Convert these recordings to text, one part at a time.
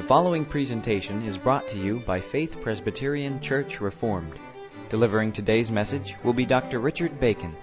following presentation is brought to you by Faith Presbyterian Church Reformed. Delivering today's message will be Dr. Richard Bacon.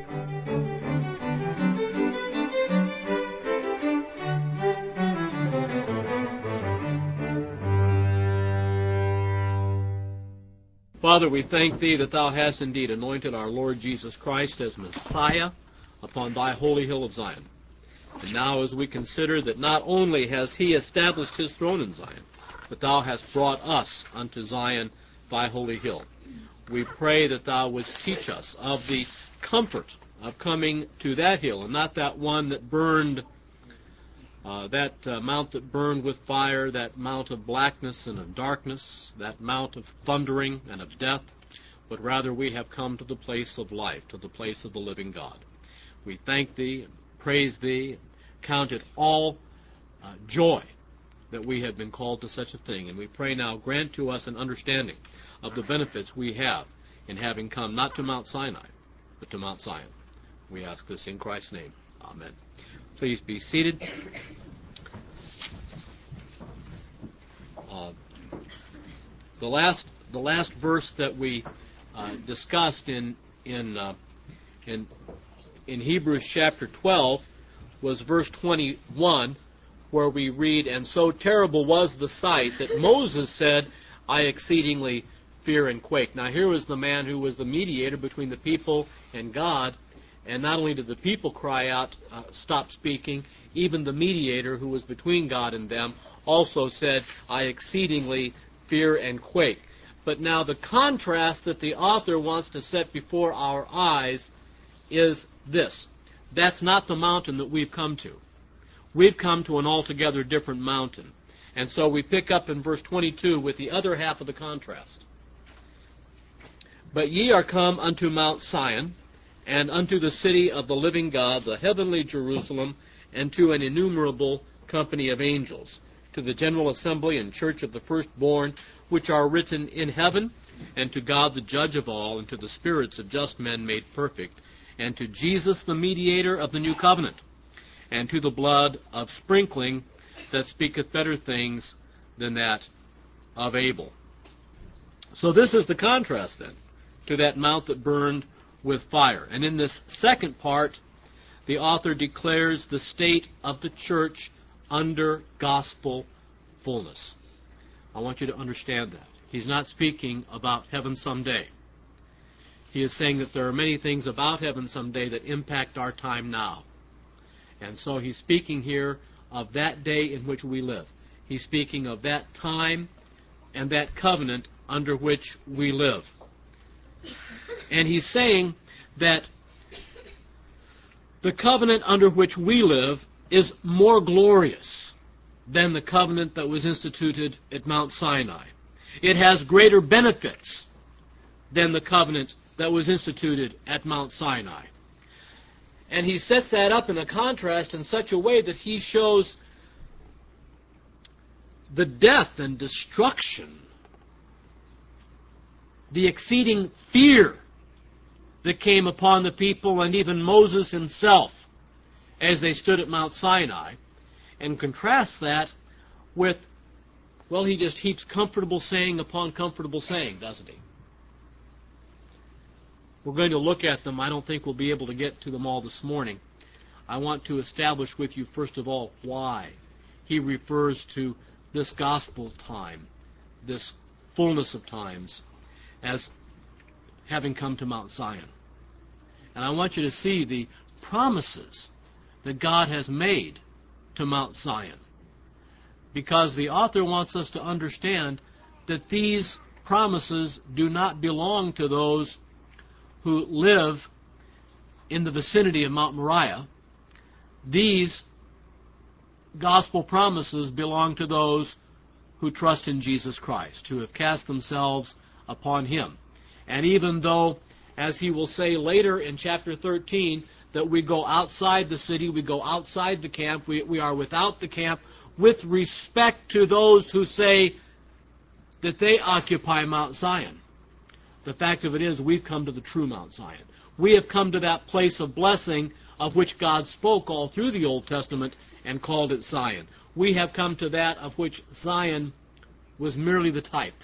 Father, we thank Thee that Thou hast indeed anointed our Lord Jesus Christ as Messiah upon Thy holy hill of Zion. And now as we consider that not only has He established His throne in Zion, but Thou hast brought us unto Zion, Thy holy hill, we pray that Thou wouldst teach us of the comfort of coming to that hill, and not that one that burned, that mount that burned with fire, that mount of blackness and of darkness, that mount of thundering and of death, but rather we have come to the place of life, to the place of the living God. We thank Thee and praise Thee, and count it all joy that we have been called to such a thing. And we pray now, grant to us an understanding of the benefits we have in having come not to Mount Sinai, but to Mount Zion. We ask this in Christ's name. Amen. Please be seated. The last verse that we discussed in Hebrews chapter 12 was verse 21, where we read, "And so terrible was the sight that Moses said, I exceedingly fear and quake." Now here was the man who was the mediator between the people and God, and not only did the people cry out, stop speaking, even the mediator who was between God and them also said, I exceedingly fear and quake. But now the contrast that the author wants to set before our eyes is this. That's not the mountain that we've come to. We've come to an altogether different mountain. And so we pick up in verse 22 with the other half of the contrast. "But ye are come unto Mount Sion, and unto the city of the living God, the heavenly Jerusalem, and to an innumerable company of angels, to the general assembly and church of the firstborn, which are written in heaven, and to God the judge of all, and to the spirits of just men made perfect, and to Jesus the mediator of the new covenant, and to the blood of sprinkling that speaketh better things than that of Abel." So this is the contrast then to that mount that burned with fire. And in this second part, the author declares the state of the church under gospel fullness. I want you to understand that. He's not speaking about heaven someday. He is saying that there are many things about heaven someday that impact our time now. And so he's speaking here of that day in which we live. He's speaking of that time and that covenant under which we live. And he's saying that the covenant under which we live is more glorious than the covenant that was instituted at Mount Sinai. It has greater benefits than the covenant that was instituted at Mount Sinai. And he sets that up in a contrast in such a way that he shows the death and destruction, the exceeding fear that came upon the people and even Moses himself as they stood at Mount Sinai, and contrasts that with, well, he just heaps comfortable saying upon comfortable saying, doesn't he? We're going to look at them. I don't think we'll be able to get to them all this morning. I want to establish with you, first of all, why he refers to this gospel time, this fullness of times, as having come to Mount Zion. And I want you to see the promises that God has made to Mount Zion, because the author wants us to understand that these promises do not belong to those who live in the vicinity of Mount Moriah. These gospel promises belong to those who trust in Jesus Christ, who have cast themselves upon Him. And even though, as he will say later in chapter 13, that we go outside the city, we go outside the camp, we are without the camp, with respect to those who say that they occupy Mount Zion. The fact of it is, we've come to the true Mount Zion. We have come to that place of blessing of which God spoke all through the Old Testament and called it Zion. we have come to that of which Zion was merely the type.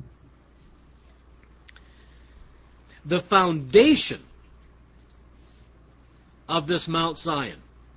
The foundation of this Mount Zion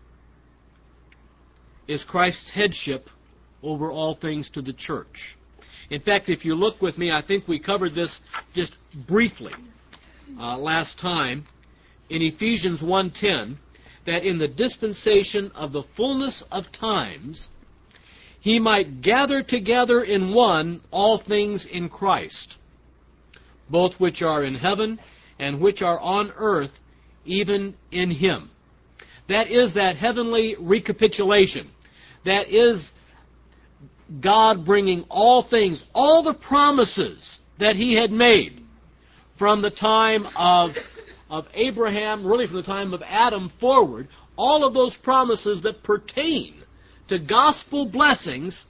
is Christ's headship over all things to the church. In fact, if you look with me, I think we covered this just briefly last time in Ephesians 1:10, that in the dispensation of the fullness of times, he might gather together in one all things in Christ, both which are in heaven and which are on earth, even in him. That is that heavenly recapitulation. That is God bringing all things, all the promises that he had made from the time of Abraham, really from the time of Adam forward, all of those promises that pertain to gospel blessings,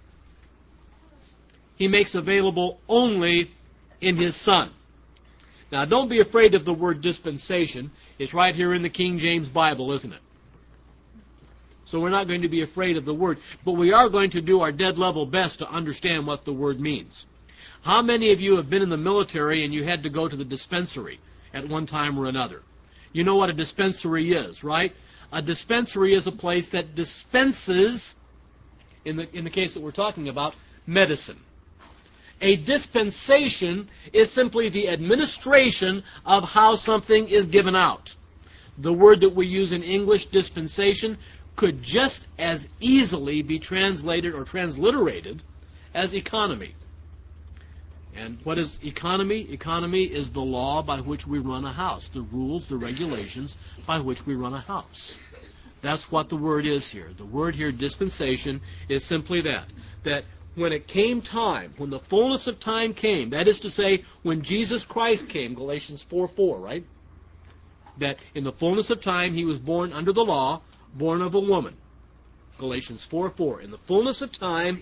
he makes available only in his Son. Now, don't be afraid of the word dispensation. It's right here in the King James Bible, isn't it? So we're not going to be afraid of the word, but we are going to do our dead level best to understand what the word means. How many of you have been in the military and you had to go to the dispensary at one time or another? You know what a dispensary is, right? A dispensary is a place that dispenses, in the case that we're talking about, medicine. A dispensation is simply the administration of how something is given out. The word that we use in English, dispensation, could just as easily be translated or transliterated as economy. And what is economy? Economy is the law by which we run a house, the rules, the regulations by which we run a house. That's what the word is here. The word here, dispensation, is simply that when it came time, when the fullness of time came, that is to say, when Jesus Christ came, Galatians 4:4, right? That in the fullness of time he was born under the law, born of a woman. Galatians 4:4. In the fullness of time,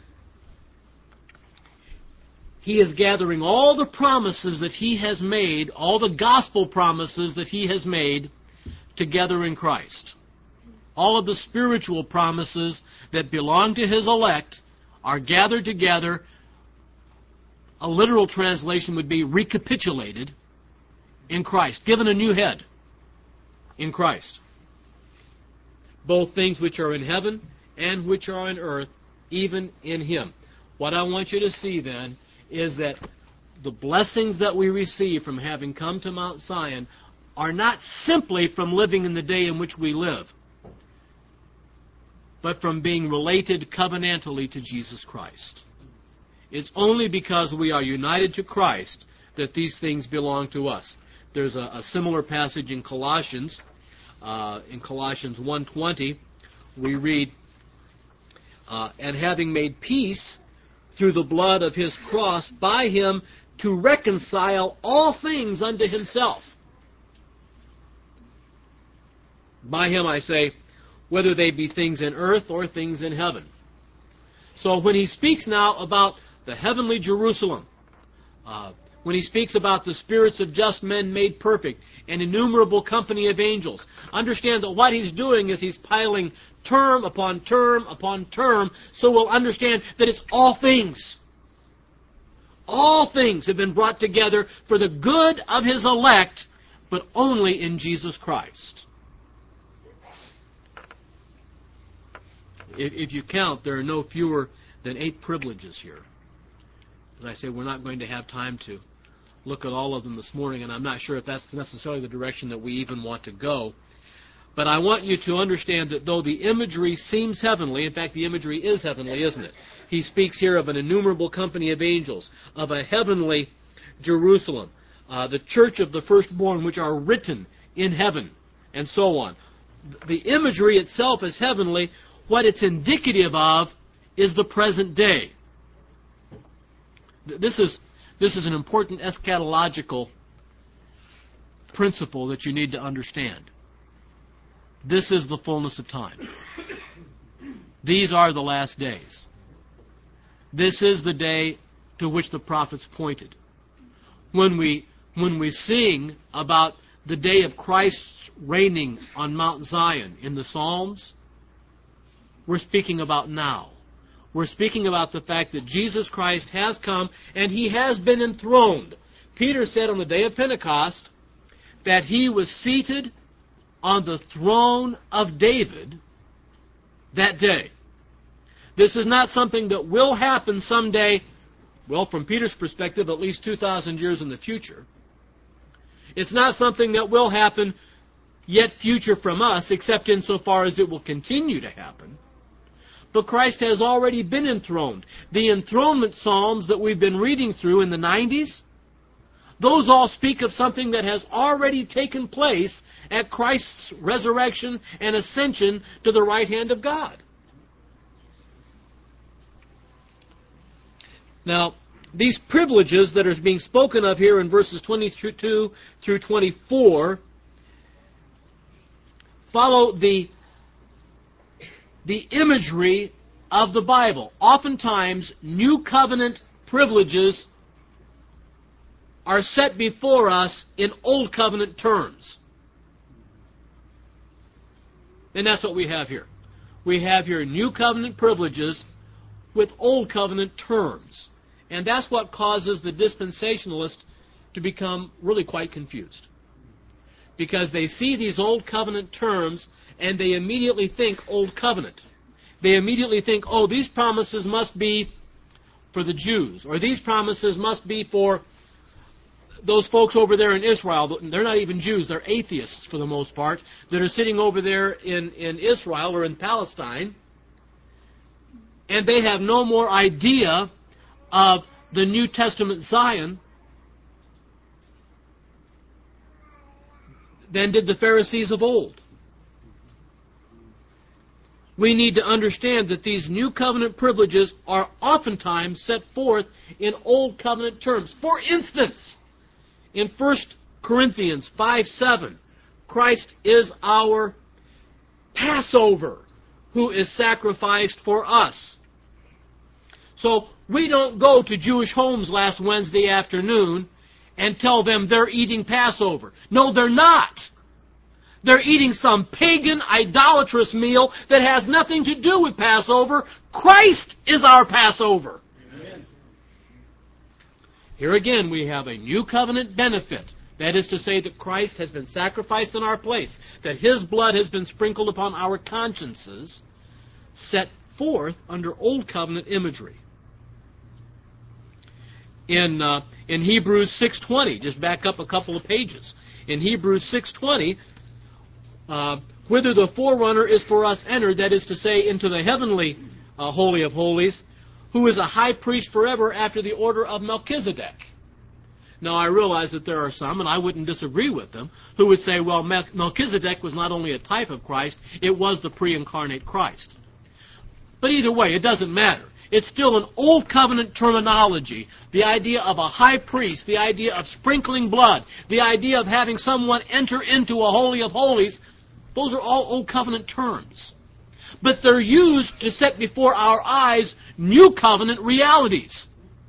he is gathering all the promises that he has made, all the gospel promises that he has made, together in Christ. All of the spiritual promises that belong to his elect are gathered together. A literal translation would be recapitulated in Christ, given a new head in Christ. Both things which are in heaven and which are on earth, even in him. What I want you to see then is that the blessings that we receive from having come to Mount Zion are not simply from living in the day in which we live, but from being related covenantally to Jesus Christ. It's only because we are united to Christ that these things belong to us. There's a similar passage in Colossians. In Colossians 1:20, we read, and having made peace through the blood of his cross, by him to reconcile all things unto himself. By him, I say, whether they be things in earth or things in heaven. So when he speaks now about the heavenly Jerusalem, when he speaks about the spirits of just men made perfect, an innumerable company of angels, understand that what he's doing is he's piling term upon term upon term, so we'll understand that it's all things. All things have been brought together for the good of his elect, but only in Jesus Christ. If you count, there are no fewer than 8 privileges here. As I say, we're not going to have time to look at all of them this morning, and I'm not sure if that's necessarily the direction that we even want to go. But I want you to understand that though the imagery seems heavenly, in fact, the imagery is heavenly, isn't it? He speaks here of an innumerable company of angels, of a heavenly Jerusalem, the church of the firstborn which are written in heaven, and so on. The imagery itself is heavenly. What it's indicative of is the present day. This is an important eschatological principle that you need to understand. This is the fullness of time. These are the last days. This is the day to which the prophets pointed. When we sing about the day of Christ's reigning on Mount Zion in the Psalms, we're speaking about now. We're speaking about the fact that Jesus Christ has come and He has been enthroned. Peter said on the day of Pentecost that He was seated on the throne of David that day. This is not something that will happen someday, well, from Peter's perspective, at least 2,000 years in the future. It's not something that will happen yet future from us, except insofar as it will continue to happen. But Christ has already been enthroned. The enthronement psalms that we've been reading through in the 90s, those all speak of something that has already taken place at Christ's resurrection and ascension to the right hand of God. Now, these privileges that are being spoken of here in verses 22 through 24 follow the imagery of the Bible. Oftentimes, New Covenant privileges are set before us in Old Covenant terms. And that's what we have here. We have here New Covenant privileges with Old Covenant terms. And that's what causes the dispensationalist to become really quite confused. Because they see these Old Covenant terms and they immediately think Old Covenant. They immediately think, oh, these promises must be for the Jews, or these promises must be for those folks over there in Israel. They're not even Jews, they're atheists for the most part, that are sitting over there in Israel or in Palestine, and they have no more idea of the New Testament Zion than did the Pharisees of old. We need to understand that these New Covenant privileges are oftentimes set forth in Old Covenant terms. For instance, in 1 Corinthians 5:7, Christ is our Passover, who is sacrificed for us. So we don't go to Jewish homes last Wednesday afternoon and tell them they're eating Passover. No, they're not. They're eating some pagan, idolatrous meal that has nothing to do with Passover. Christ is our Passover. Amen. Here again we have a New Covenant benefit. That is to say that Christ has been sacrificed in our place, that His blood has been sprinkled upon our consciences, set forth under Old Covenant imagery. In Hebrews 6:20, just back up a couple of pages. In Hebrews 6:20, whither the forerunner is for us entered, that is to say, into the heavenly Holy of Holies, who is a high priest forever after the order of Melchizedek. Now, I realize that there are some, and I wouldn't disagree with them, who would say, well, Melchizedek was not only a type of Christ, it was the pre-incarnate Christ. But either way, it doesn't matter. It's still an Old Covenant terminology. The idea of a high priest, the idea of sprinkling blood, the idea of having someone enter into a Holy of Holies, those are all Old Covenant terms. But they're used to set before our eyes New Covenant realities.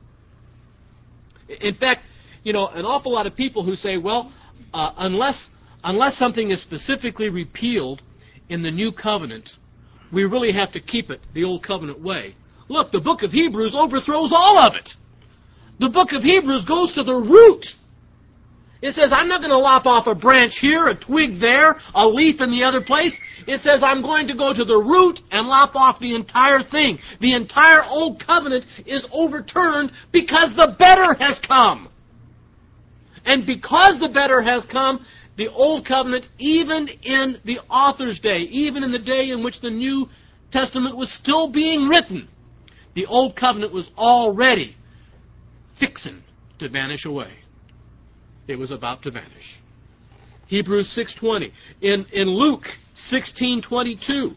In fact, an awful lot of people who say, well, unless something is specifically repealed in the New Covenant, we really have to keep it the Old Covenant way. Look, the book of Hebrews overthrows all of it. The book of Hebrews goes to the root. It says, I'm not going to lop off a branch here, a twig there, a leaf in the other place. It says, I'm going to go to the root and lop off the entire thing. The entire Old Covenant is overturned because the better has come. And because the better has come, the Old Covenant, even in the author's day, even in the day in which the New Testament was still being written, the Old Covenant was already fixing to vanish away. It was about to vanish. Hebrews 6:20. In Luke 16:22.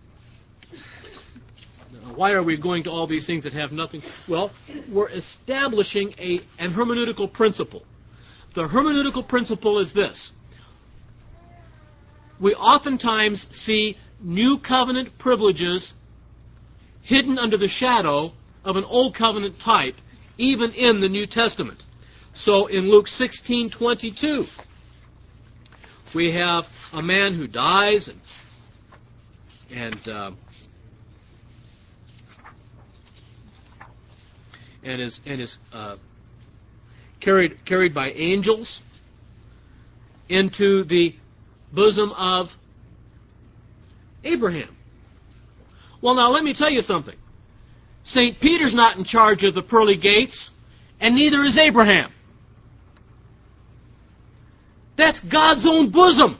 Why are we going to all these things that have nothing? Well, we're establishing an hermeneutical principle. The hermeneutical principle is this. We oftentimes see New Covenant privileges hidden under the shadow of an Old Covenant type, even in the New Testament. So in Luke 16:22, we have a man who dies, and and is carried by angels into the bosom of Abraham. Well, now let me tell you something. St. Peter's not in charge of the pearly gates, and neither is Abraham. That's God's own bosom.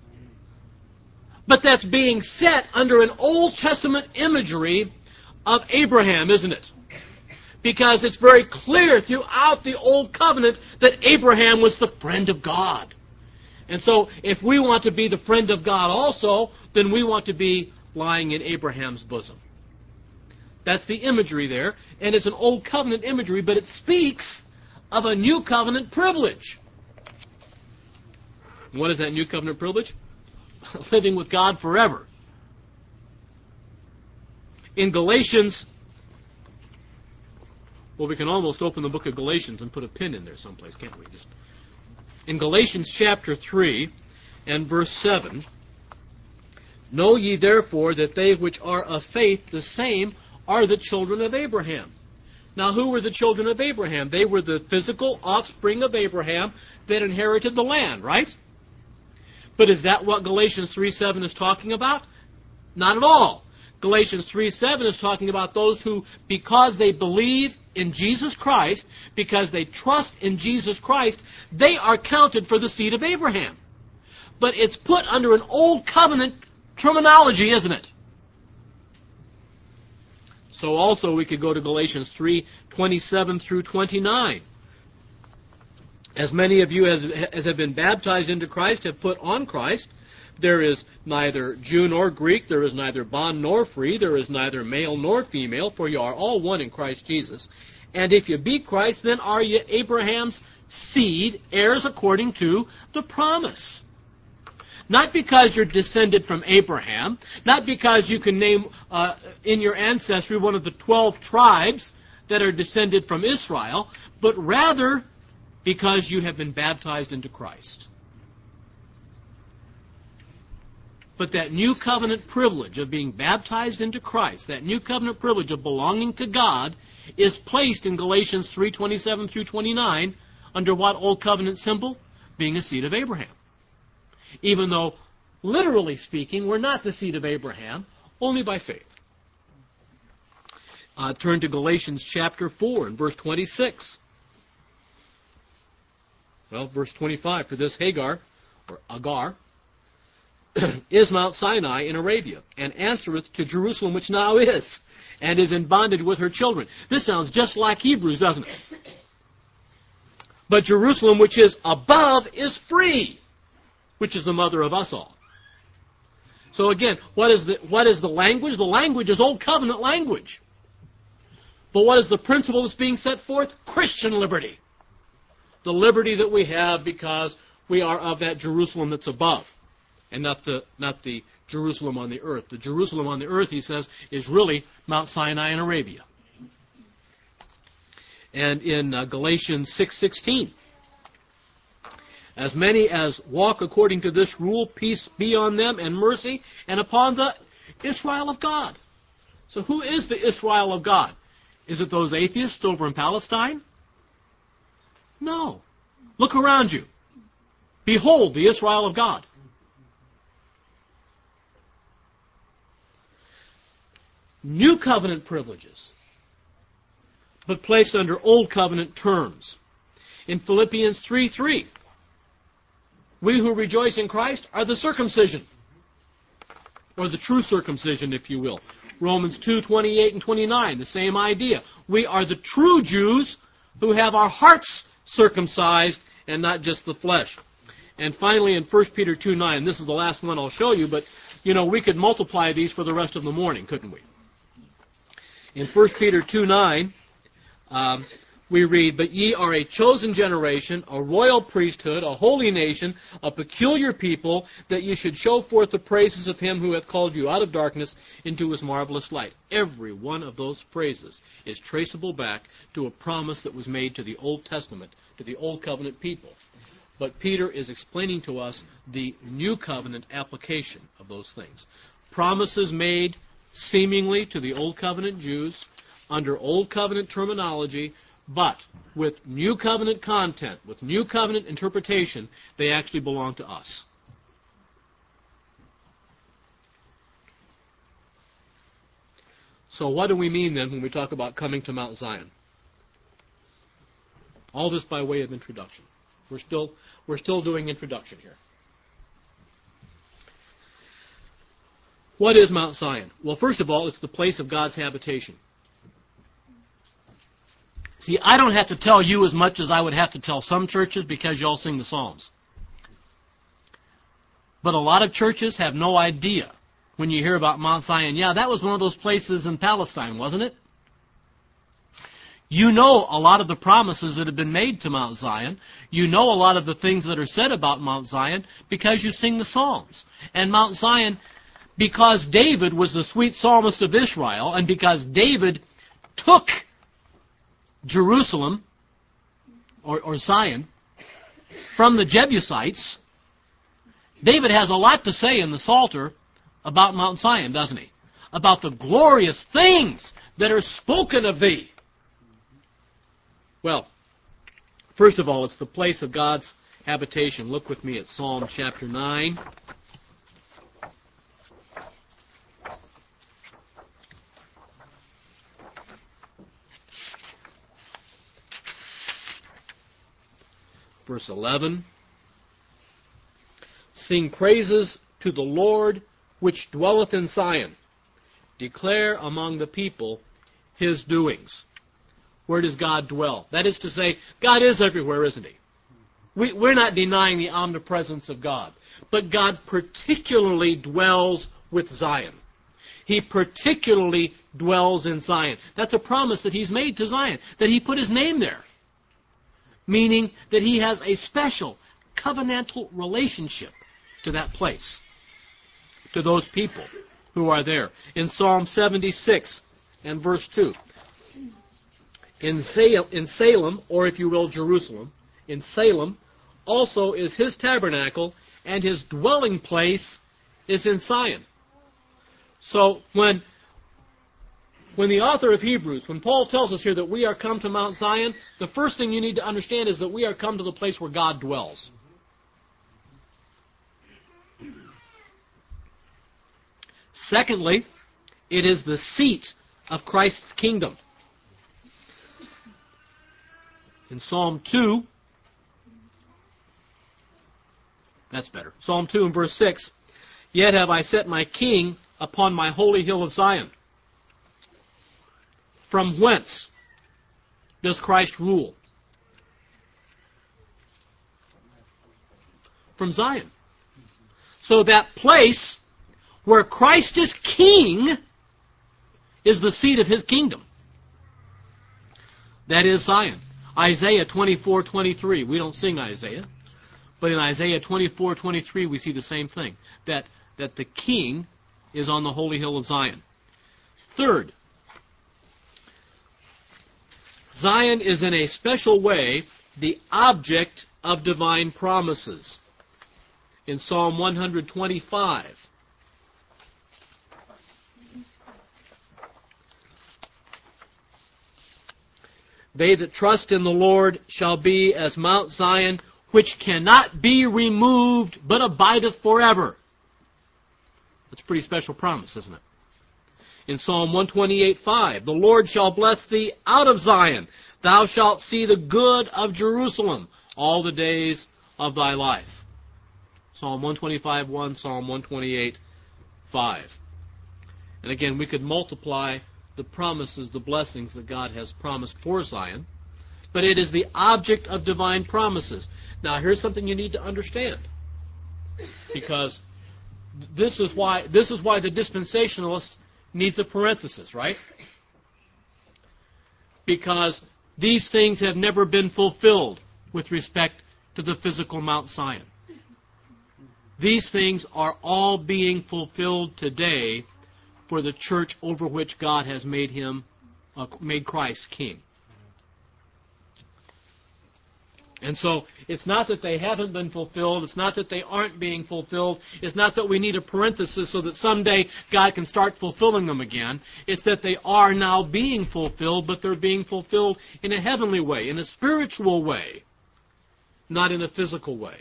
But that's being set under an Old Testament imagery of Abraham, isn't it? Because it's very clear throughout the Old Covenant that Abraham was the friend of God. And so if we want to be the friend of God also, then we want to be lying in Abraham's bosom. That's the imagery there, and it's an Old Covenant imagery, but it speaks of a New Covenant privilege. What is that New Covenant privilege? Living with God forever. In Galatians, well, we can almost open the book of Galatians and put a pin in there someplace, can't we? In Galatians chapter 3 and verse 7, know ye therefore that they which are of faith, the same are the children of Abraham. Now, who were the children of Abraham? They were the physical offspring of Abraham that inherited the land, right? But is that what Galatians 3:7 is talking about? Not at all. Galatians 3:7 is talking about those who, because they believe in Jesus Christ, because they trust in Jesus Christ, they are counted for the seed of Abraham. But it's put under an Old Covenant terminology, isn't it? So also we could go to Galatians 3:27 through 29. As many of you as have been baptized into Christ have put on Christ. There is neither Jew nor Greek, there is neither bond nor free, there is neither male nor female, for you are all one in Christ Jesus. And if you be Christ, then are you Abraham's seed, heirs according to the promise. Not because you're descended from Abraham, not because you can name in your ancestry one of the 12 tribes that are descended from Israel, but rather because you have been baptized into Christ. But that new covenant privilege of being baptized into Christ, that new covenant privilege of belonging to God, is placed in Galatians 3:27 through 29 under what Old Covenant symbol? Being a seed of Abraham. Even though, literally speaking, we're not the seed of Abraham, only by faith. Turn to Galatians chapter 4 and verse 26. Well, verse 25, for this Hagar, or Agar, is Mount Sinai in Arabia, and answereth to Jerusalem, which now is, and is in bondage with her children. This sounds just like Hebrews, doesn't it? But Jerusalem, which is above, is free, which is the mother of us all. So again, what is the language? The language is Old Covenant language. But what is the principle that's being set forth? Christian liberty. The liberty that we have because we are of that Jerusalem that's above, and not the Jerusalem on the earth. The Jerusalem on the earth, he says, is really Mount Sinai in Arabia. And in Galatians 6:16, as many as walk according to this rule, peace be on them and mercy, and upon the Israel of God. So who is the Israel of God? Is it those atheists over in Palestine? No. Look around you. Behold the Israel of God. New covenant privileges, but placed under Old Covenant terms. In Philippians 3:3, we who rejoice in Christ are the circumcision, or the true circumcision, if you will. Romans 2:28 and 29, the same idea. We are the true Jews who have our hearts circumcised and not just the flesh. And finally, in 1 Peter 2:9, this is the last one I'll show you, but we could multiply these for the rest of the morning, couldn't we? In 1 Peter 2:9, we read, but ye are a chosen generation, a royal priesthood, a holy nation, a peculiar people, that ye should show forth the praises of him who hath called you out of darkness into his marvelous light. Every one of those phrases is traceable back to a promise that was made to the Old Testament, to the Old Covenant people. But Peter is explaining to us the New Covenant application of those things. Promises made seemingly to the Old Covenant Jews, under Old Covenant terminology, but with New Covenant content, with New Covenant interpretation, they actually belong to us. So what do we mean then when we talk about coming to Mount Zion? All this by way of introduction. We're still doing introduction here. What is Mount Zion? Well, first of all, it's the place of God's habitation. See, I don't have to tell you as much as I would have to tell some churches because you all sing the Psalms. But a lot of churches have no idea when you hear about Mount Zion. Yeah, that was one of those places in Palestine, wasn't it? You know a lot of the promises that have been made to Mount Zion. You know a lot of the things that are said about Mount Zion because you sing the Psalms. And Mount Zion, because David was the sweet psalmist of Israel, and because David took Jerusalem, or Zion, from the Jebusites, David has a lot to say in the Psalter about Mount Zion, doesn't he? About the glorious things that are spoken of thee. Well, first of all, it's the place of God's habitation. Look with me at Psalm chapter 9. Verse 11. Sing praises to the Lord which dwelleth in Zion. Declare among the people his doings. Where does God dwell? That is to say, God is everywhere, isn't he? We're not denying the omnipresence of God. But God particularly dwells with Zion. He particularly dwells in Zion. That's a promise that he's made to Zion, that he put his name there. Meaning that he has a special covenantal relationship to that place, to those people who are there. In Psalm 76 and verse 2, in Salem, or if you will, Jerusalem, in Salem, also is his tabernacle, and his dwelling place is in Zion. So when the author of Hebrews, when Paul tells us here that we are come to Mount Zion, the first thing you need to understand is that we are come to the place where God dwells. Secondly, it is the seat of Christ's kingdom. In Psalm 2, that's better. Psalm 2 and verse 6, yet have I set my king upon my holy hill of Zion. From whence does Christ rule? From Zion. So that place where Christ is king is the seat of his kingdom. That is Zion. Isaiah 24:23. We don't sing Isaiah, but in Isaiah 24:23 we see the same thing, that the king is on the holy hill of Zion. Third, Zion is in a special way the object of divine promises. In Psalm 125, they that trust in the Lord shall be as Mount Zion, which cannot be removed, but abideth forever. That's a pretty special promise, isn't it? In Psalm 128:5, the Lord shall bless thee out of Zion. Thou shalt see the good of Jerusalem all the days of thy life. Psalm 125:1, Psalm 128:5. And again, we could multiply the promises, the blessings that God has promised for Zion. But it is the object of divine promises. Now, here's something you need to understand. Because this is why the dispensationalist needs a parenthesis, right? Because these things have never been fulfilled with respect to the physical Mount Zion. These things are all being fulfilled today for the church over which God has made Christ king. And so it's not that they haven't been fulfilled. It's not that they aren't being fulfilled. It's not that we need a parenthesis so that someday God can start fulfilling them again. It's that they are now being fulfilled, but they're being fulfilled in a heavenly way, in a spiritual way, not in a physical way.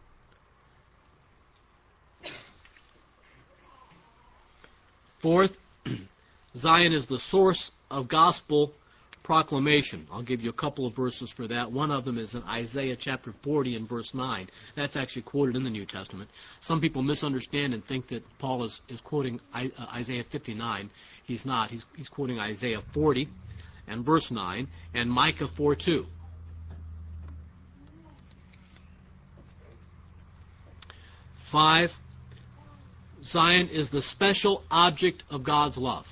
Fourth, Zion is the source of gospel proclamation. I'll give you a couple of verses for that. One of them is in Isaiah chapter 40 and verse 9. That's actually quoted in the New Testament. Some people misunderstand and think that Paul is quoting Isaiah 59. He's not. He's quoting Isaiah 40 and verse 9 and Micah 4:2. Five, Zion is the special object of God's love.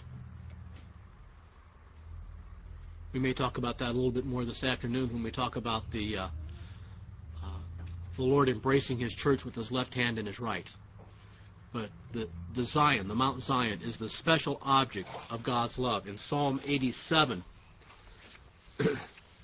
We may talk about that a little bit more this afternoon when we talk about the Lord embracing His church with His left hand and His right. But the Zion, the Mount Zion, is the special object of God's love. In Psalm 87, the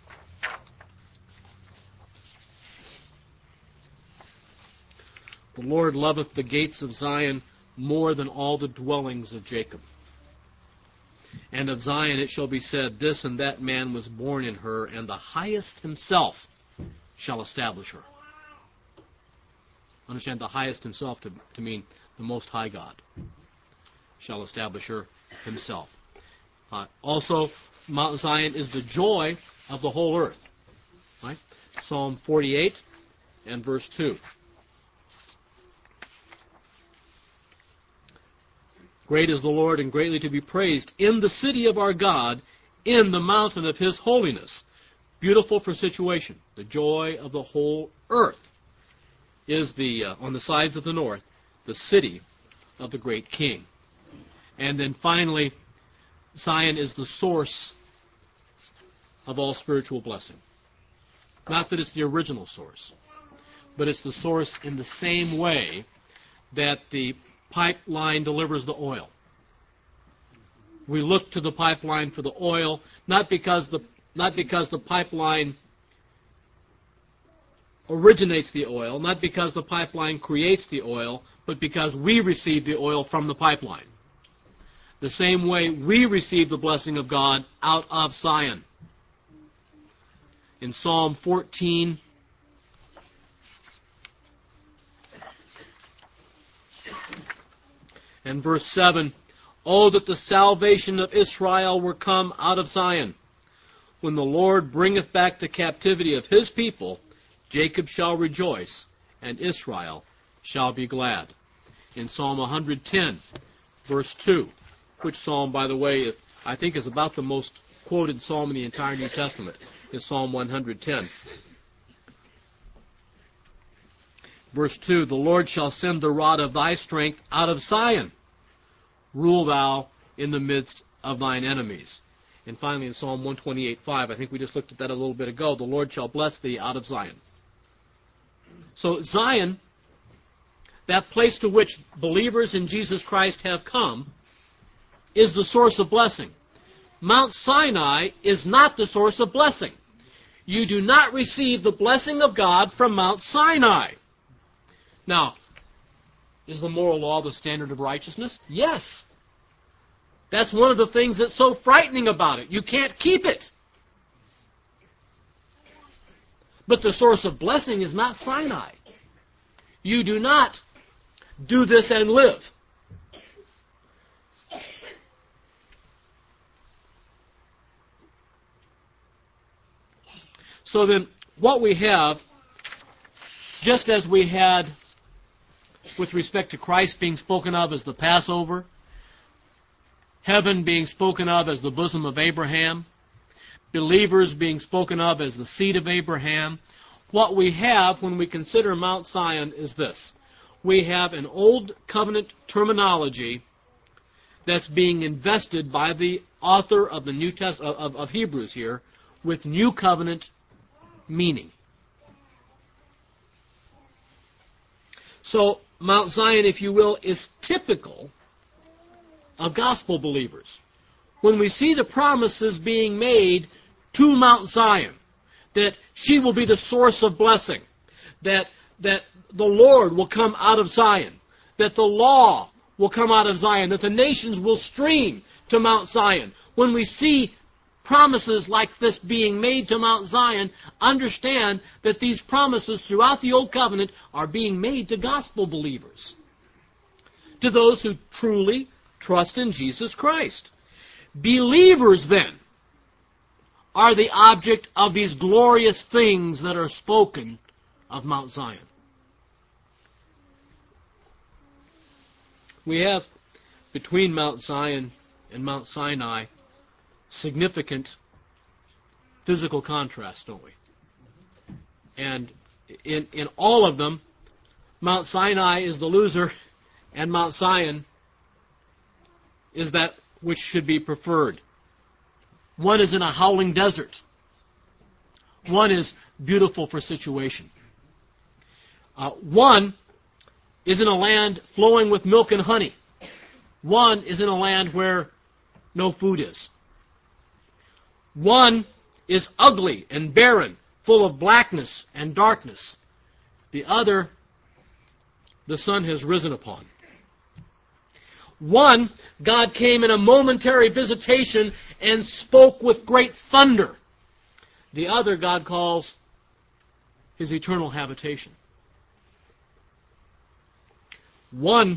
Lord loveth the gates of Zion more than all the dwellings of Jacob. And of Zion it shall be said, this and that man was born in her, and the highest himself shall establish her. Understand the highest himself to mean the Most High God shall establish her himself. Also, Mount Zion is the joy of the whole earth. Right? Psalm 48 and verse 2. Great is the Lord and greatly to be praised in the city of our God, in the mountain of His holiness. Beautiful for situation. The joy of the whole earth is on the sides of the north, the city of the great King. And then finally, Zion is the source of all spiritual blessing. Not that it's the original source, but it's the source in the same way that the pipeline delivers the oil. We look to the pipeline for the oil, not because the pipeline originates the oil, not because the pipeline creates the oil, but because we receive the oil from the pipeline. The same way we receive the blessing of God out of Zion. In Psalm 14, and verse 7, oh, that the salvation of Israel were come out of Zion. When the Lord bringeth back the captivity of His people, Jacob shall rejoice, and Israel shall be glad. In Psalm 110, verse 2, which psalm, by the way, I think is about the most quoted psalm in the entire New Testament, is Psalm 110. Verse 2, the Lord shall send the rod of thy strength out of Zion. Rule thou in the midst of thine enemies. And finally in Psalm 128:5, I think we just looked at that a little bit ago, the Lord shall bless thee out of Zion. So Zion, that place to which believers in Jesus Christ have come, is the source of blessing. Mount Sinai is not the source of blessing. You do not receive the blessing of God from Mount Sinai. Now, is the moral law the standard of righteousness? Yes. That's one of the things that's so frightening about it. You can't keep it. But the source of blessing is not Sinai. You do not do this and live. So then, what we have, just as we had with respect to Christ being spoken of as the Passover, heaven being spoken of as the bosom of Abraham, believers being spoken of as the seed of Abraham, what we have when we consider Mount Zion is this. We have an old covenant terminology that's being invested by the author of the New Testament of Hebrews here with new covenant meaning. So Mount Zion, if you will, is typical of gospel believers. When we see the promises being made to Mount Zion, that she will be the source of blessing, that the Lord will come out of Zion, that the law will come out of Zion, that the nations will stream to Mount Zion. When we see promises like this being made to Mount Zion, understand that these promises throughout the Old Covenant are being made to gospel believers, to those who truly trust in Jesus Christ. Believers, then, are the object of these glorious things that are spoken of Mount Zion. We have, between Mount Zion and Mount Sinai, significant physical contrast, don't we? And in all of them, Mount Sinai is the loser, and Mount Zion is that which should be preferred. One is in a howling desert. One is beautiful for situation. One is in a land flowing with milk and honey. One is in a land where no food is. One is ugly and barren, full of blackness and darkness. The other, the sun has risen upon. One, God came in a momentary visitation and spoke with great thunder. The other, God calls his eternal habitation. One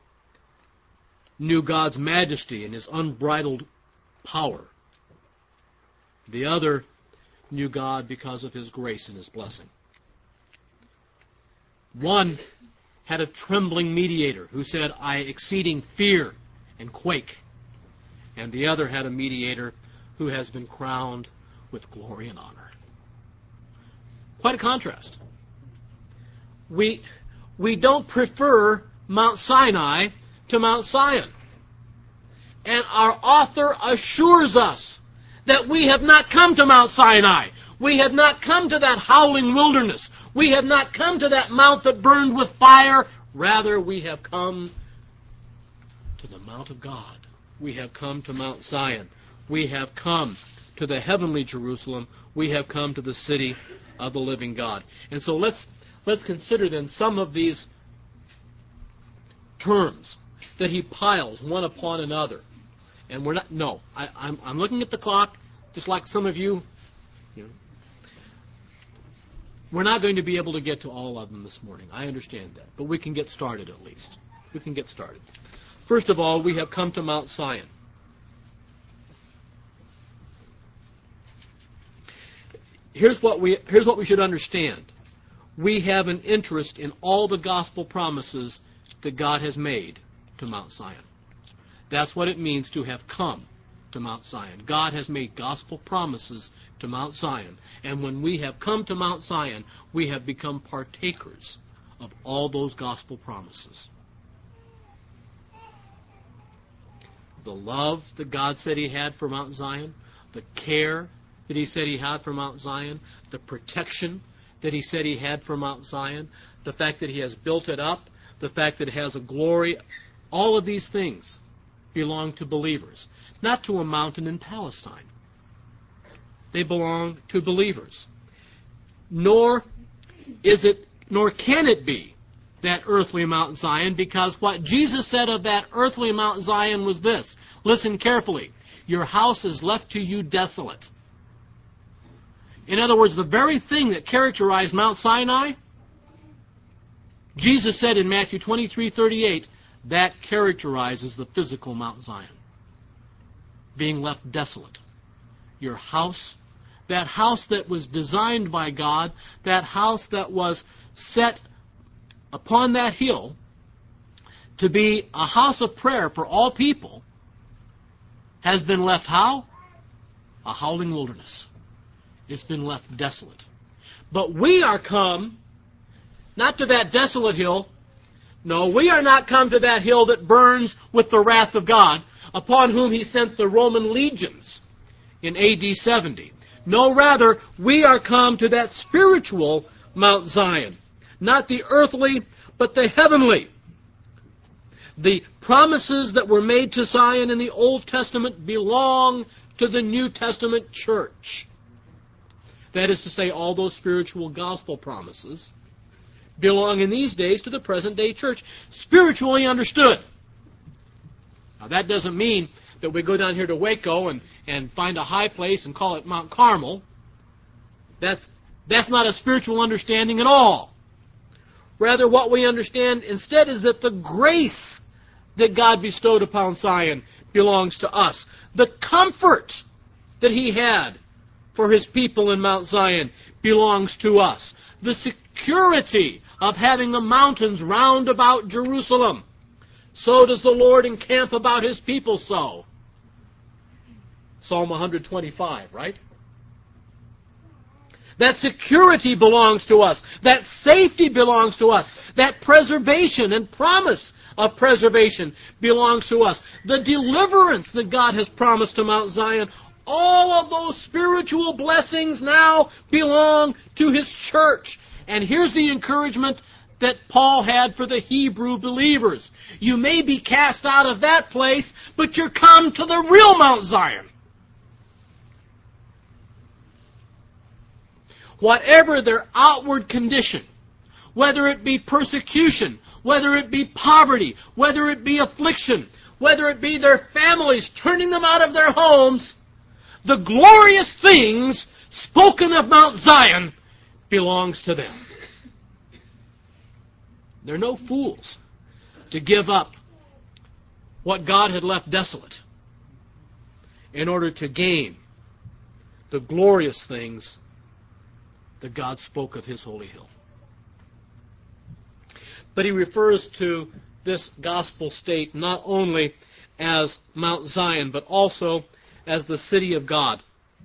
knew God's majesty and his unbridled power. The other knew God because of his grace and his blessing. One had a trembling mediator who said, I exceeding fear and quake. And the other had a mediator who has been crowned with glory and honor. Quite a contrast. We don't prefer Mount Sinai to Mount Zion. And our author assures us that we have not come to Mount Sinai. We have not come to that howling wilderness. We have not come to that mount that burned with fire. Rather, we have come to the Mount of God. We have come to Mount Zion. We have come to the heavenly Jerusalem. We have come to the city of the living God. And so let's consider then some of these terms that he piles one upon another. And we're not, no, I'm looking at the clock, just like some of you know. We're not going to be able to get to all of them this morning. I understand that. But we can get started at least. We can get started. First of all, we have come to Mount Zion. Here's what we should understand. We have an interest in all the gospel promises that God has made to Mount Zion. That's what it means to have come to Mount Zion. God has made gospel promises to Mount Zion. And when we have come to Mount Zion, we have become partakers of all those gospel promises. The love that God said he had for Mount Zion, the care that he said he had for Mount Zion, the protection that he said he had for Mount Zion, the fact that he has built it up, the fact that it has a glory, all of these things belong to believers, not to a mountain in Palestine. They belong to believers. Nor can it be that earthly Mount Zion, because what Jesus said of that earthly Mount Zion was this. Listen carefully. Your house is left to you desolate. In other words, the very thing that characterized Mount Sinai, Jesus said in Matthew 23:38, that characterizes the physical Mount Zion. Being left desolate. Your house, that house that was designed by God, that house that was set upon that hill to be a house of prayer for all people, has been left how? A howling wilderness. It's been left desolate. But we are come, not to that desolate hill. No, we are not come to that hill that burns with the wrath of God, upon whom he sent the Roman legions in AD 70. No, rather, we are come to that spiritual Mount Zion. Not the earthly, but the heavenly. The promises that were made to Zion in the Old Testament belong to the New Testament church. that is to say, all those spiritual gospel promises, belong in these days to the present-day church, spiritually understood. Now, that doesn't mean that we go down here to Waco and find a high place and call it Mount Carmel. That's not a spiritual understanding at all. Rather, what we understand instead is that the grace that God bestowed upon Zion belongs to us. The comfort that He had for His people in Mount Zion belongs to us. The security of having the mountains round about Jerusalem. So does the Lord encamp about His people so. Psalm 125, right? That security belongs to us. That safety belongs to us. That preservation and promise of preservation belongs to us. The deliverance that God has promised to Mount Zion, all of those spiritual blessings now belong to His church. And here's the encouragement that Paul had for the Hebrew believers. You may be cast out of that place, but you're come to the real Mount Zion. Whatever their outward condition, whether it be persecution, whether it be poverty, whether it be affliction, whether it be their families turning them out of their homes, the glorious things spoken of Mount Zion belongs to them. They're no fools to give up what God had left desolate in order to gain the glorious things that God spoke of His holy hill. But he refers to this gospel state not only as Mount Zion, but also as the city of God.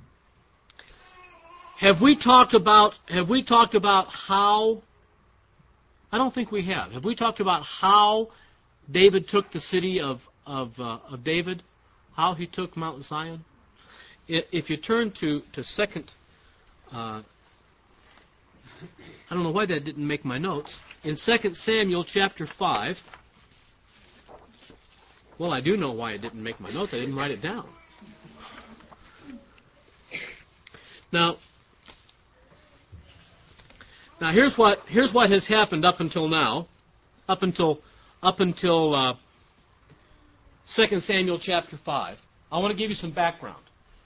Have we talked about how? I don't think we have. Have we talked about how David took the city of David? How he took Mount Zion? If you turn to 2nd, I don't know why that didn't make my notes. In 2 Samuel chapter 5, well, I do know why it didn't make my notes. I didn't write it down. Now here's what has happened up until now, up until 2 Samuel chapter 5. I want to give you some background.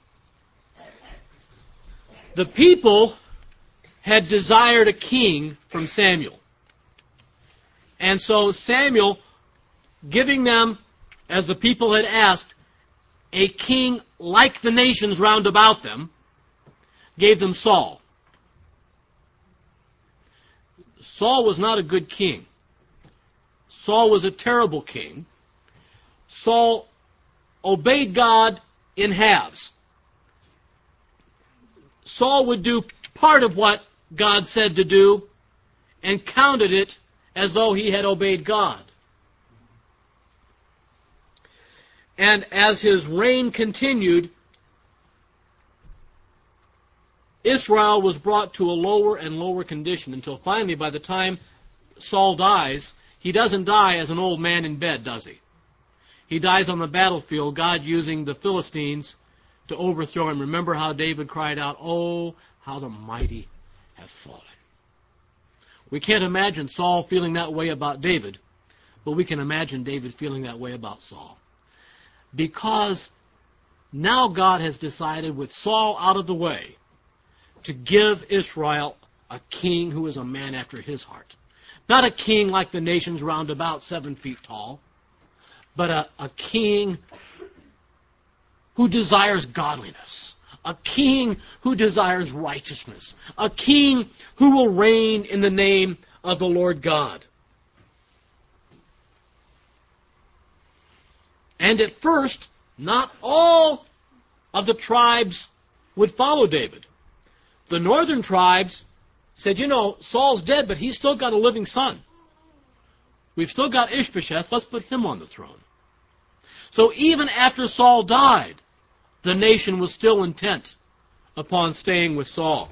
The people had desired a king from Samuel. And so Samuel, giving them, as the people had asked, a king like the nations round about them, gave them Saul. Saul was not a good king. Saul was a terrible king. Saul obeyed God in halves. Saul would do part of what God said to do and counted it as though he had obeyed God. And as his reign continued, Israel was brought to a lower and lower condition until finally, by the time Saul dies, he doesn't die as an old man in bed, does he? He dies on the battlefield, God using the Philistines to overthrow him. Remember how David cried out, "Oh, how the mighty have fallen." We can't imagine Saul feeling that way about David, but we can imagine David feeling that way about Saul. Because now God has decided, with Saul out of the way, to give Israel a king who is a man after his heart. Not a king like the nations round about, 7 feet tall, but a king who desires godliness, a king who desires righteousness, a king who will reign in the name of the Lord God. And at first, not all of the tribes would follow David. The northern tribes said, Saul's dead, but he's still got a living son. We've still got Ishbosheth, let's put him on the throne. So even after Saul died, the nation was still intent upon staying with Saul.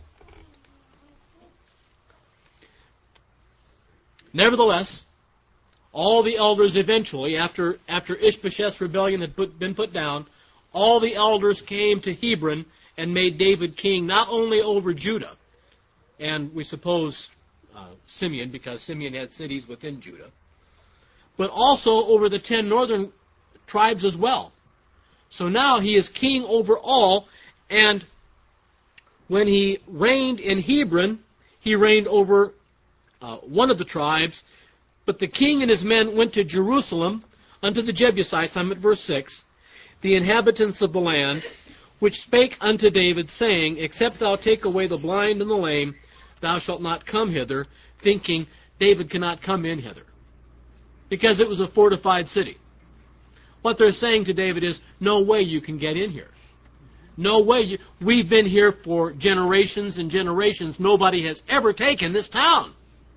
Nevertheless, all the elders eventually, after Ishbosheth's rebellion had been put down, all the elders came to Hebron and made David king not only over Judah, and we suppose Simeon, because Simeon had cities within Judah, but also over the 10 northern tribes as well. So now he is king over all, and when he reigned in Hebron, he reigned over one of the tribes, but the king and his men went to Jerusalem unto the Jebusites, I'm at verse 6, the inhabitants of the land, which spake unto David, saying, Except thou take away the blind and the lame, thou shalt not come hither, thinking David cannot come in hither, because it was a fortified city. What they're saying to David is, no way you can get in here. No way. We've been here for generations and generations. Nobody has ever taken this town.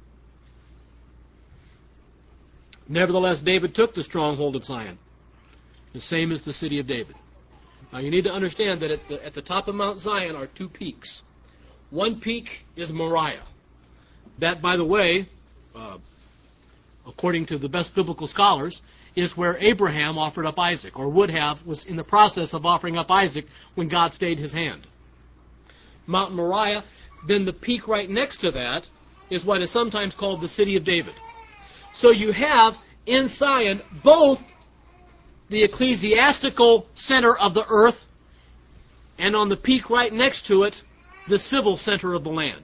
Nevertheless, David took the stronghold of Zion, the same as the city of David. Now you need to understand that at the top of Mount Zion are 2 peaks. One peak is Moriah. That, by the way, according to the best biblical scholars, is where Abraham offered up Isaac, or was in the process of offering up Isaac when God stayed his hand. Mount Moriah, then the peak right next to that is what is sometimes called the city of David. So you have in Zion both the ecclesiastical center of the earth, and on the peak right next to it, the civil center of the land.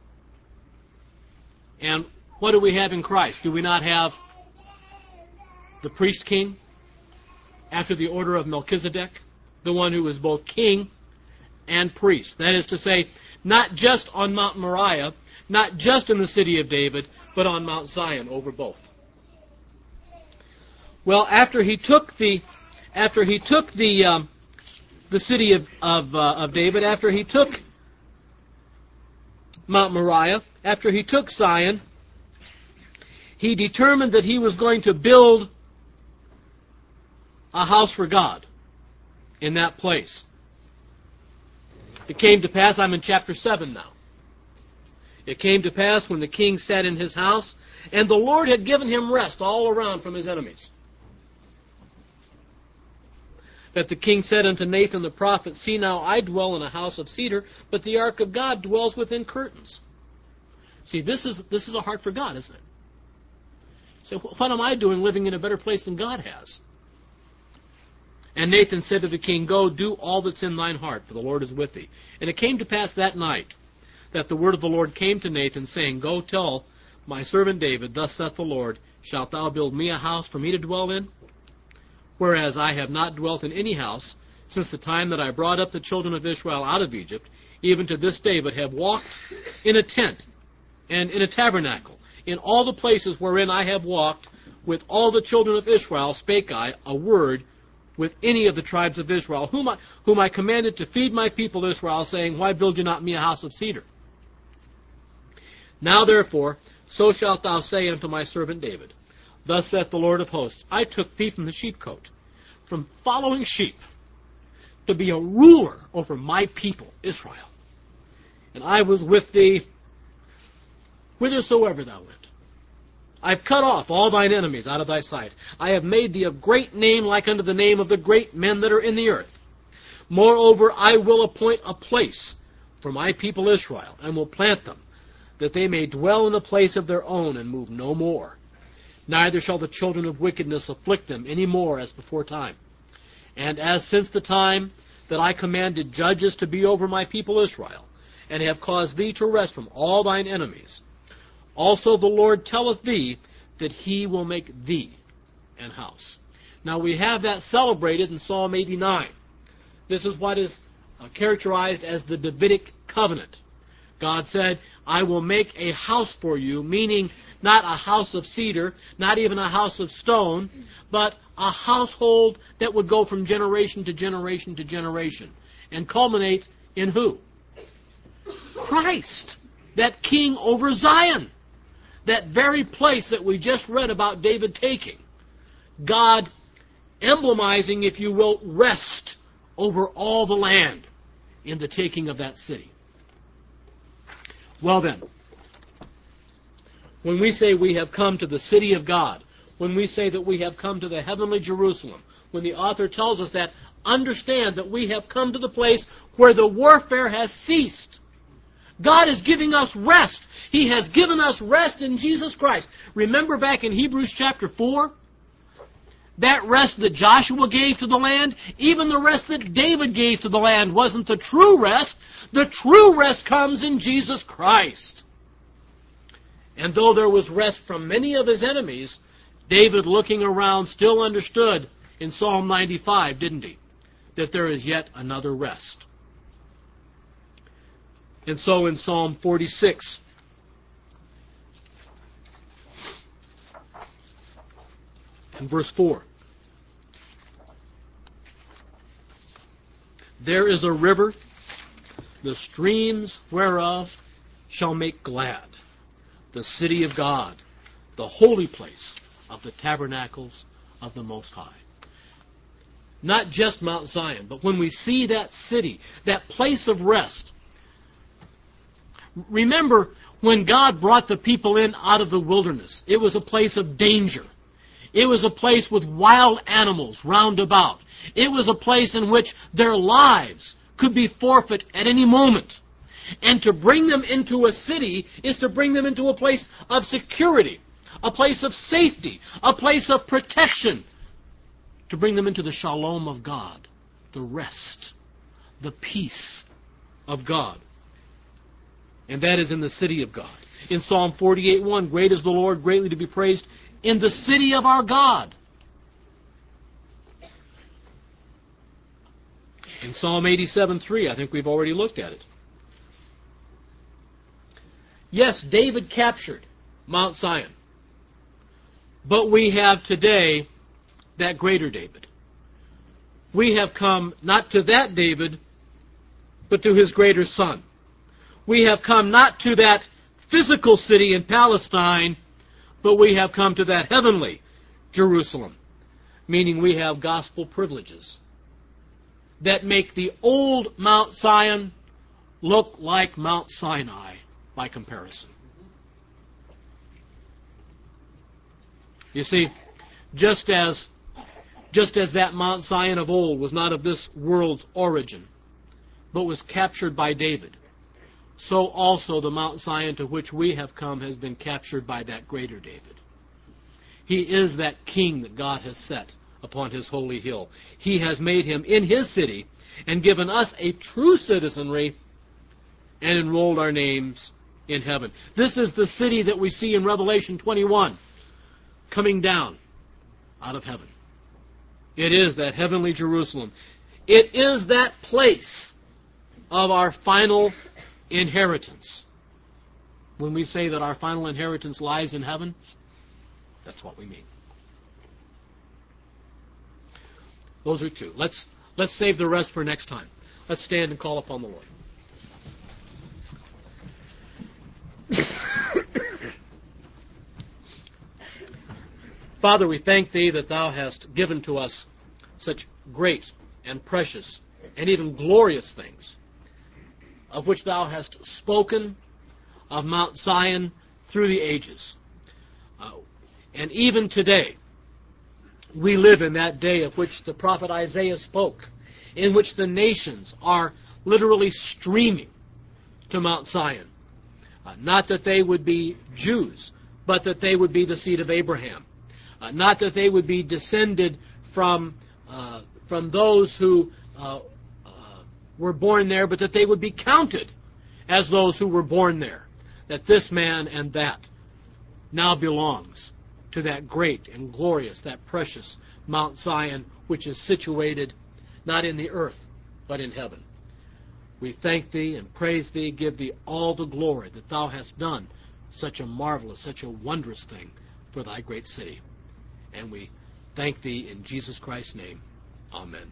And what do we have in Christ? Do we not have the priest king after the order of Melchizedek, the one who is both king and priest? That is to say, not just on Mount Moriah, not just in the city of David, but on Mount Zion over both. Well, after he took the city of David, after he took Mount Moriah, after he took Zion, he determined that he was going to build a house for God in that place. It came to pass, I'm in chapter 7 now. It came to pass when the king sat in his house, and the Lord had given him rest all around from his enemies, that the king said unto Nathan the prophet, See now, I dwell in a house of cedar, but the ark of God dwells within curtains. See, this is a heart for God, isn't it? So what am I doing living in a better place than God has? And Nathan said to the king, Go, do all that's in thine heart, for the Lord is with thee. And it came to pass that night that the word of the Lord came to Nathan, saying, Go tell my servant David, Thus saith the Lord, Shalt thou build me a house for me to dwell in? Whereas I have not dwelt in any house since the time that I brought up the children of Israel out of Egypt, even to this day, but have walked in a tent and in a tabernacle. In all the places wherein I have walked with all the children of Israel spake I a word with any of the tribes of Israel, whom I commanded to feed my people Israel, saying, Why build you not me a house of cedar? Now therefore, so shalt thou say unto my servant David, Thus saith the Lord of hosts, I took thee from the sheepcote, from following sheep, to be a ruler over my people Israel. And I was with thee whithersoever thou went. I've cut off all thine enemies out of thy sight. I have made thee a great name like unto the name of the great men that are in the earth. Moreover, I will appoint a place for my people Israel, and will plant them, that they may dwell in a place of their own, and move no more. Neither shall the children of wickedness afflict them any more as before time. And as since the time that I commanded judges to be over my people Israel, and have caused thee to rest from all thine enemies, also the Lord telleth thee that he will make thee an house. Now we have that celebrated in Psalm 89. This is what is characterized as the Davidic covenant. God said, I will make a house for you, meaning not a house of cedar, not even a house of stone, but a household that would go from generation to generation to generation, and culminate in who? Christ, that king over Zion. That very place that we just read about David taking. God emblemizing, if you will, rest over all the land in the taking of that city. Well then, when we say we have come to the city of God, when we say that we have come to the heavenly Jerusalem, when the author tells us that, understand that we have come to the place where the warfare has ceased. God is giving us rest. He has given us rest in Jesus Christ. Remember back in Hebrews chapter 4? That rest that Joshua gave to the land, even the rest that David gave to the land wasn't the true rest. The true rest comes in Jesus Christ. And though there was rest from many of his enemies, David, looking around, still understood in Psalm 95, didn't he? That there is yet another rest. And so in Psalm 46, in verse 4, there is a river, the streams whereof shall make glad the city of God, the holy place of the tabernacles of the Most High. Not just Mount Zion, but when we see that city, that place of rest. Remember when God brought the people in out of the wilderness, it was a place of danger. It was a place with wild animals round about. It was a place in which their lives could be forfeit at any moment. And to bring them into a city is to bring them into a place of security, a place of safety, a place of protection. To bring them into the shalom of God, the rest, the peace of God. And that is in the city of God. In Psalm 48:1, great is the Lord, greatly to be praised in the city of our God. In Psalm 87:3, I think we've already looked at it. Yes, David captured Mount Zion. But we have today that greater David. We have come not to that David, but to his greater son. We have come not to that physical city in Palestine, but we have come to that heavenly Jerusalem, meaning we have gospel privileges that make the old Mount Zion look like Mount Sinai by comparison. You see, just as that Mount Zion of old was not of this world's origin, but was captured by David, so also the Mount Zion to which we have come has been captured by that greater David. He is that king that God has set upon his holy hill. He has made him in his city and given us a true citizenry and enrolled our names in heaven. This is the city that we see in Revelation 21 coming down out of heaven. It is that heavenly Jerusalem. It is that place of our final inheritance. When we say that our final inheritance lies in heaven, that's what we mean. Those are two. Let's save the rest for next time. Let's stand and call upon the Lord. Father, we thank Thee that Thou hast given to us such great and precious and even glorious things, of which Thou hast spoken of Mount Zion through the ages. And even today, we live in that day of which the prophet Isaiah spoke, in which the nations are literally streaming to Mount Zion. Not that they would be Jews, but that they would be the seed of Abraham. Not that they would be descended from those who were born there, but that they would be counted as those who were born there. That this man and that now belongs to that great and glorious, that precious Mount Zion, which is situated not in the earth, but in heaven. We thank Thee and praise Thee, give Thee all the glory that Thou hast done such a marvelous, such a wondrous thing for Thy great city. And we thank Thee in Jesus Christ's name. Amen.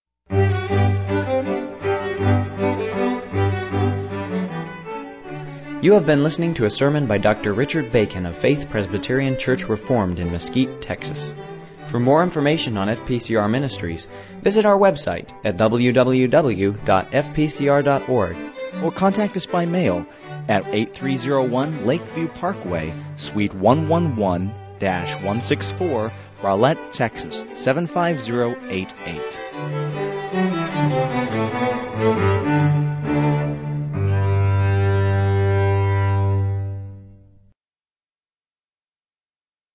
You have been listening to a sermon by Dr. Richard Bacon of Faith Presbyterian Church Reformed in Mesquite, Texas. For more information on FPCR Ministries, visit our website at www.fpcr.org or contact us by mail at 8301 Lakeview Parkway, Suite 111, 164, Rowlett, Texas 75088.